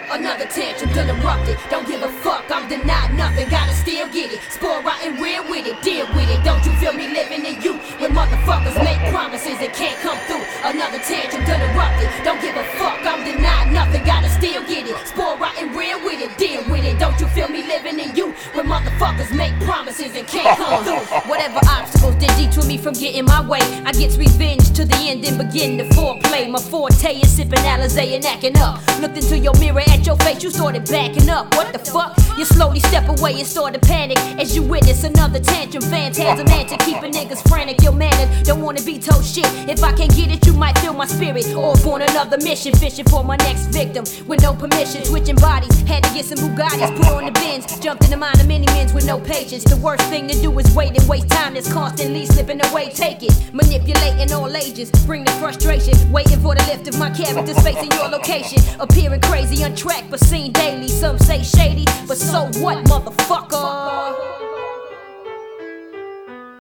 Another tantrum done erupted. Don't give a fuck, I'm denied nothing. Gotta still get it. Spoil rotten real with it, deal with it. Don't you feel me living in you? When motherfuckers make promises and can't come through. Another tantrum done erupted. Don't give a fuck, I'm denied nothing. Gotta still get it. Spoil rotten real with it, deal with it. Don't you feel me living in you? When motherfuckers make promises and can't come through. Whatever obstacles that detour me from getting my way, I get revenge to the end and begin to foreplay. My forte is sipping Alizé and acting up. Looked into your mirror at your face, you started backing up. What the fuck? You slowly step away and start to panic as you witness another tantrum. Phantasm keeping niggas frantic. Your manners don't wanna be told shit. If I can't get it, you might feel my spirit. Or on another mission, fishing for my next victim with no permission. Switching bodies, had to get some Bugattis, put on the bins. Jumped in the mind of many men's with no patience. The worst thing to do is wait and waste time that's constantly slipping away. Take it, manipulating all ages, bring the frustration. Waiting for the lift of my character's face in your location. Appearing crazy, untracked, but seen daily. Some say shady, but so what, motherfucker?